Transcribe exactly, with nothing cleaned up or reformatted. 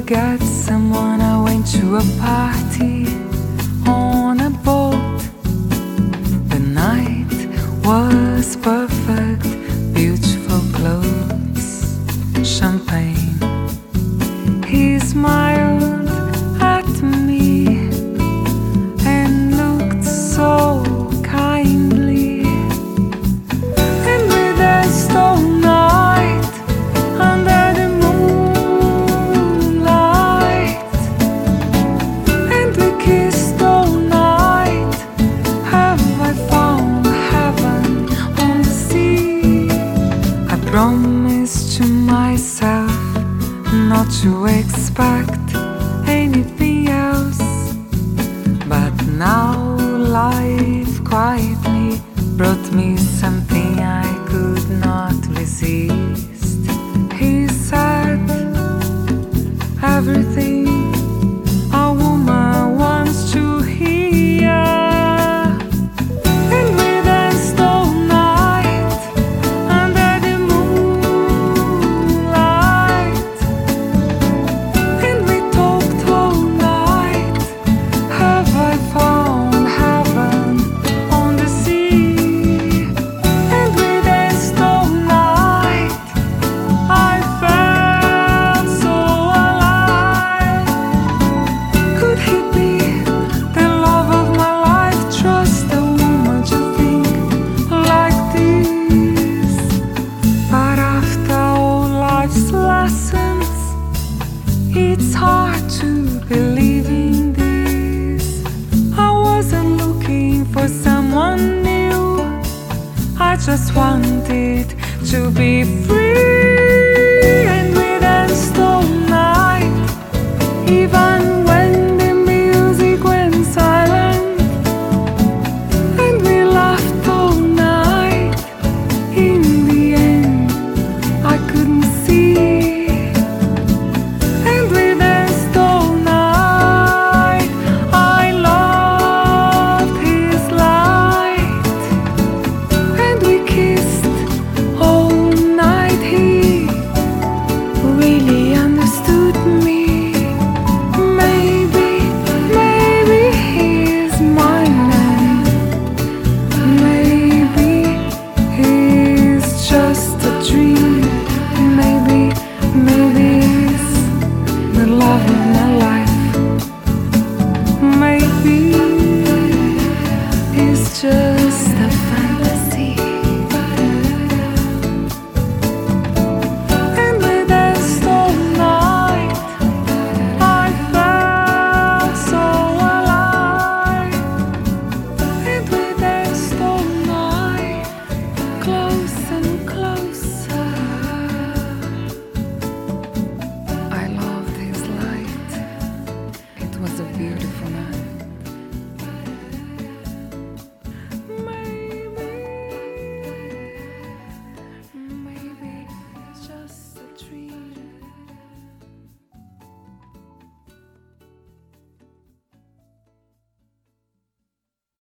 forget someone. I went to a party on a boat. The night was perfect, beautiful clothes, champagne. He smiled at me and looked so kindly, and we danced all night under the moonlight, and we kissed all night. Have I found heaven on the sea? I promised to myself not to expect anything else, but now life quietly brought me something I could not resist. He said everything a woman wants to hear, and we danced all night under the moonlight, and we talked all night. Have I found heaven on the sea? And we danced all night. I felt so alive. Could he be the love of my life? Trust a woman to think like this. But after all life's lessons, it's hard to believe in this. I wasn't looking for someone new, I just wanted to be free.